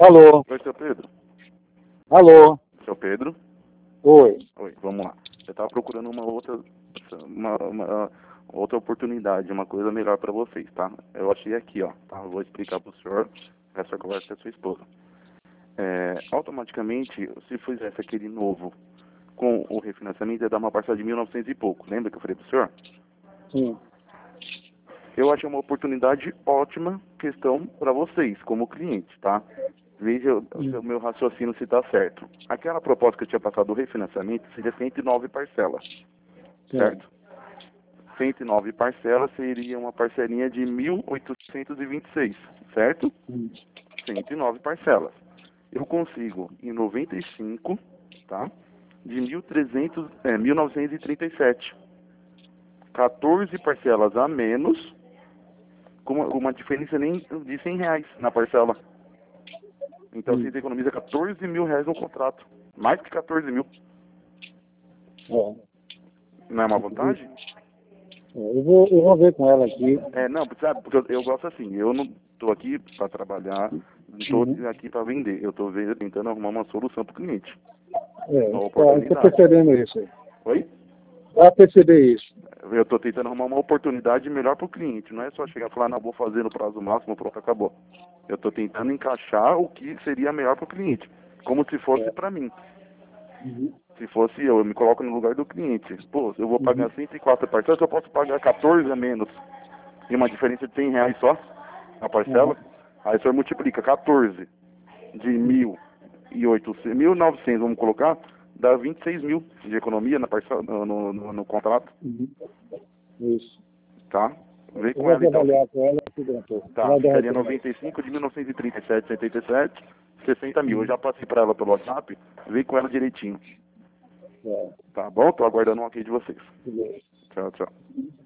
Alô? Oi, seu Pedro. Alô? Seu Pedro? Oi. Oi, vamos lá. Eu estava procurando uma outra oportunidade, uma coisa melhor para vocês, tá? Eu achei aqui, ó. Tá? Eu vou explicar para o senhor, essa conversa com a sua esposa. Automaticamente, se fizesse aquele novo com o refinanciamento, ia dar uma parcela de 1.900 e pouco. Lembra que eu falei para o senhor? Sim. Eu achei uma oportunidade ótima questão para vocês, como cliente, tá? Veja o meu raciocínio se está certo. Aquela proposta que eu tinha passado do refinanciamento seria 109 parcelas, certo? 109 parcelas seria uma parcelinha de 1.826, certo? 109 parcelas. Eu consigo em 95, tá? De 1.937. 14 parcelas a menos, com uma diferença nem de R$ 100 na parcela. Então você economiza R$ 14.000 no contrato. Mais que 14 mil. Não é uma vantagem? Eu vou ver com ela aqui. Não, sabe, porque eu gosto assim, eu não estou aqui para trabalhar, não estou aqui para vender. Eu estou tentando arrumar uma solução para o cliente. Uma oportunidade. Estou percebendo isso aí. Oi? Vai perceber isso. Eu estou tentando arrumar uma oportunidade melhor para o cliente. Não é só chegar e falar, não, vou fazer no prazo máximo, pronto, acabou. Eu estou tentando encaixar o que seria melhor para o cliente. Como se fosse para mim. Se fosse eu me coloco no lugar do cliente. Pô, eu vou pagar 104 parcelas, eu posso pagar 14 a menos. E uma diferença de R$ 100 só na parcela. Aí o senhor multiplica 14 de 1.800, 1.900, vamos colocar, dá 26 mil de economia na parcela, no contrato. Isso. Tá? Vê com Eu ela vou então. avaliar com ela aqui dentro. Tá, ficaria 95 de 1937, 77, 60 mil. Eu já passei para ela pelo WhatsApp, vê com ela direitinho. Tá bom? Tô aguardando um ok de vocês. Tchau, tchau.